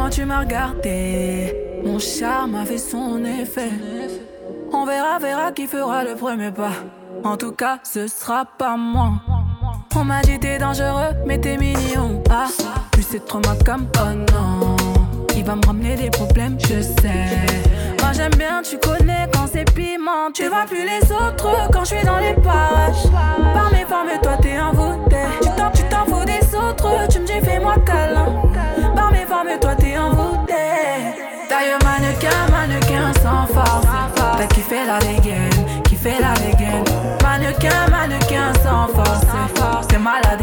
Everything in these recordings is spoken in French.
Quand tu m'as regardé, mon charme a fait son effet. On verra qui fera le premier pas. En tout cas, ce sera pas moi. On m'a dit t'es dangereux, mais t'es mignon. Ah, plus c'est trop ma comme oh non. Il va me ramener des problèmes, je sais. Moi j'aime bien, tu connais quand c'est piment. Tu vois plus les autres quand je suis dans les parages. Par mes formes, toi t'es envoûté. Tu t'en fous des autres, tu me dis fais-moi câlin. Par mes formes, toi t'es envoûté. D'ailleurs mannequin sans force. T'as kiffé la dégaine, mannequin sans force. T'es malade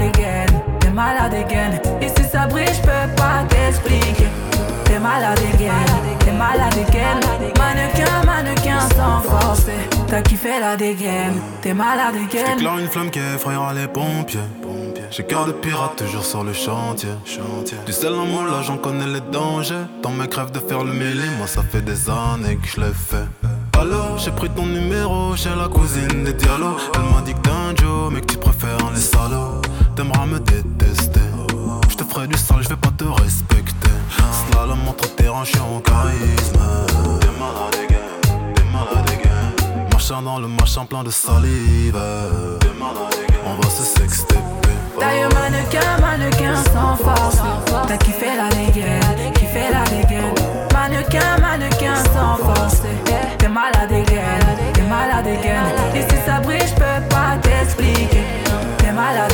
again. Et si ça brille, j'peux pas t'expliquer. T'es malade again. Mannequin sans force. T'as kiffé la dégaine, t'es malade again. J'éclaire une flamme qui effrayera les pompiers. J'ai cœur de pirate toujours sur le chantier. Du sel en moi là j'en connais les dangers. Ton mec rêve de faire le mêlé, moi ça fait des années que je l'ai fait. Alors j'ai pris ton numéro chez la cousine des Diallo. Elle m'a dit que t'es un Joe mais que tu préfères les salauds. T'aimeras me détester. Je te ferai du sale, je vais pas te respecter. Slalom entre terrain, je suis en charisme. T'es malade again. Marchant dans le machin plein de salive. On va se sexter. D'ailleurs mannequin sans force. T'as kiffé la dégaine. Mannequin sans force. T'es malade again. Et si ça brille, j'peux pas t'expliquer. T'es malade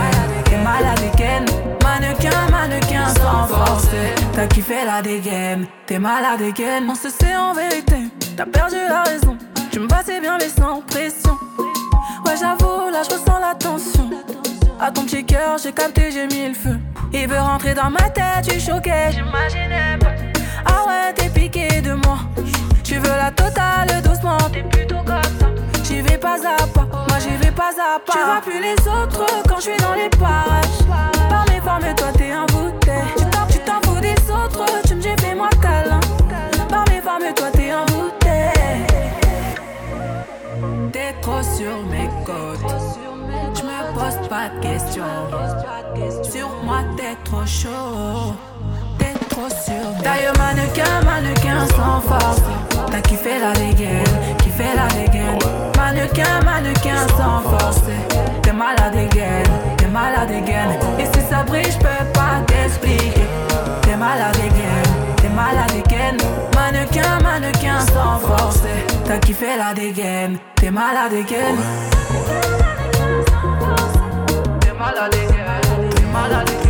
again. Mannequin sans force. T'as kiffé la dégaine. T'es malade again. On se sait en vérité, t'as perdu la raison. Tu me passais bien mais sans pression. Ouais j'avoue, là j'ressens la tension. À ton petit cœur, j'ai capté, j'ai mis le feu. Il veut rentrer dans ma tête, tu choqué, j'imaginais pas. Ah ouais, t'es piqué de moi. Tu veux la totale doucement, t'es plutôt comme ça. J'y vais pas à pas, moi j'y vais pas à pas. Tu vois plus les autres quand je suis dans les parages. Par mes formes, toi t'es envoûté. Tu t'en fous des autres, tu me dis fais-moi câlin. Par mes formes, toi t'es envoûté. T'es trop sur mes côtes. J'me pose pas de questions. Sur moi t'es trop chaud. T'es trop sur mes... D'ailleurs mannequin sans force. T'as kiffé la dégaine. Mannequin sans force. T'es malade again. Et si ça brille, j'peux pas t'expliquer. T'es malade again. Mannequin sans force. T'as kiffé la dégaine. T'es malade again. T'es malade again.